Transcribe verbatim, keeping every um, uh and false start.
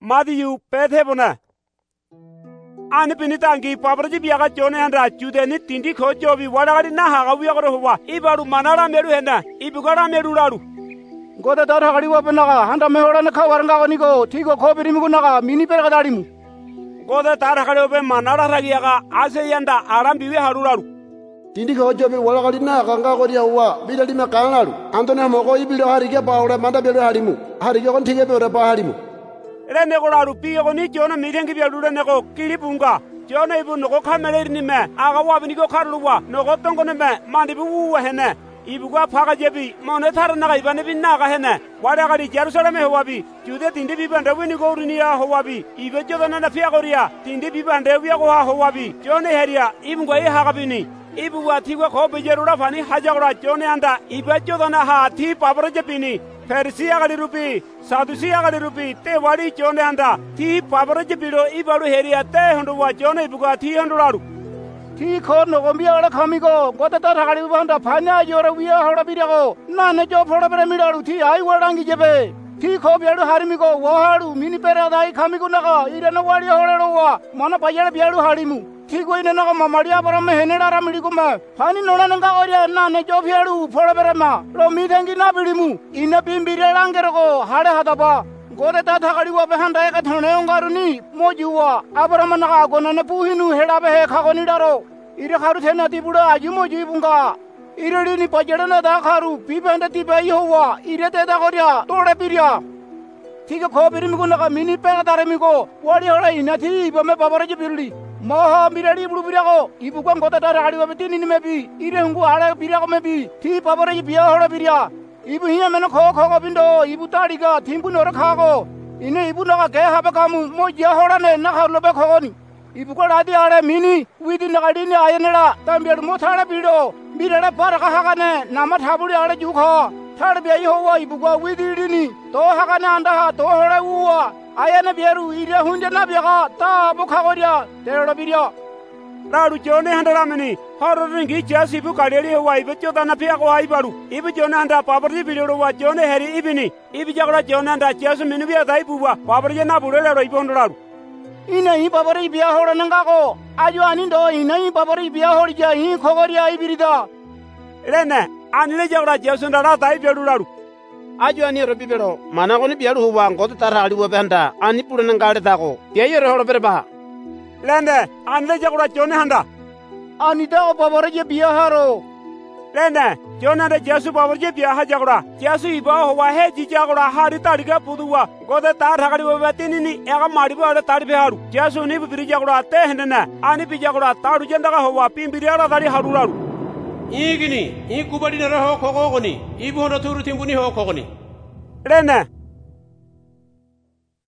Matthew Bethebona. Ani pinitangi pabraji biaga jone handa jude ni tindi kojo bi wadagari na haga wiagoro huwa ibaru manara meru henda ibugara meru laru. Goda dara gari wa benaga handa mehora na kawaranga goniko tigo kobiri mugunaga mini perga darimu. Goda dara gari obe manara ragiaga ase yanda aram biwe harularu. Tindi kojo bi wadagari na ganga goria huwa bidali me kanaru. Antone mogo ibilo harige baure manda belo harimu. Harige kon tige belo ba harimu. Rene goraru piyo goni jona mirengi biadure neko kilibunga. Jona ibu noko kameleri ni me aga wabi niko karluwa noko tongo ni me mandibu uwa hene. Ibu kwa paka jebi maune thara naga ibane bin naga hene. Wada gari Jerusalem huwabi jude tindi bibande wini gorini ya huwabi. Ibe jodo nana fiya goria tindi bibande wiya goha huwabi. Jone heria ibu kwa iha gabini. Ibu wa tigwa kobe jerura fani hajagora jone anda ibe jodo na ha ti pabro jebini. Persia kali rupi, Sadusia kali rupi, te wadi jone anda, ti pabaraje biro ibaru heria te hundu wa jone ibuka ti hundu laru. Ti kon no gombi ala kamigo, gota tar kali ubanda panya yora wiya hora birago, na ne jo foda bere midaru ti ai wadangi jebe. Ti ko biaru harimigo, waharu mini pera dai kamigo naga, ira no wadi hora rowa, mana payara biaru harimu. Ti ko ina naga mamaria bara me henera ramirigo ma, pani nona nanga oria na ne jo biaru foda bere ma, lo mi thangi na birimu, ina bimbire langero hare hadaba. Gode ta thakari wa behanda eka thone ongaruni mojuwa abarama naga gona ne puhinu heda be khagoni daro ire kharu thena ti buda aju moju bunga iredi ni pajada na da kharu pibanda ti bai howa ire te da goria tode pirya thike kho birim ko naga mini pe dare mi ko wadi hola ina thi bame babare ji birli moha miradi bulu pirya ko ibu ko gota da radi wa tini ni mebi ire hungu ale pirya ko mebi thi babare ji biya hola pirya Ibu hiya meno kho kho ko bindo ibu tadiga thimbu nora khago ine ibu naga ke habe kamu mo ja hora ne na kharlo be khogoni ibu ko radi are mini widi nagadi ne ayenera tambiar mo thana bido birada par ka hagane nama thaburi are ju kho thad be howa ibu ko widi dini to hagane anda ha to hora uwa ayana biaru ire hunde na biga ta bu khagoria tero birio Laru jone handa rameni haro ringi jasi ibu kadeli huwa ibu joda na pia ko ai baru ibu jone handa pabarji bido wa jone heri ibini ibu jagora jone handa jasu minu biya dai buwa pabarji na bure laro ibu hondolaru ina hi pabarji biya hora nanga ko aju ani do ina hi pabarji biya hori ja hi khogori ai birida rene anile jagora jasu ndara dai biya laru aju ani robi bedo mana ko ni biya huwa ngoto tarali wa benda ani pure nanga ade tako biya yore horo berba Lende, anile jagora jone handa. Anita o pabarje biya haro. Lende, jone handa Jesu pabarje biya ha jagora. Jesu iba huwa he ji jagora hari tariga puduwa. Gode tar hagari wa tini ni ega maribo ada tari haru. Jesu ni biri jagora te hendena. Ani bi jagora taru jendaga huwa pimbiri ala tari haru laru. Igini, i kubadi na ho kogoni. Ibu hono turu timbuni ho kogoni. Lende,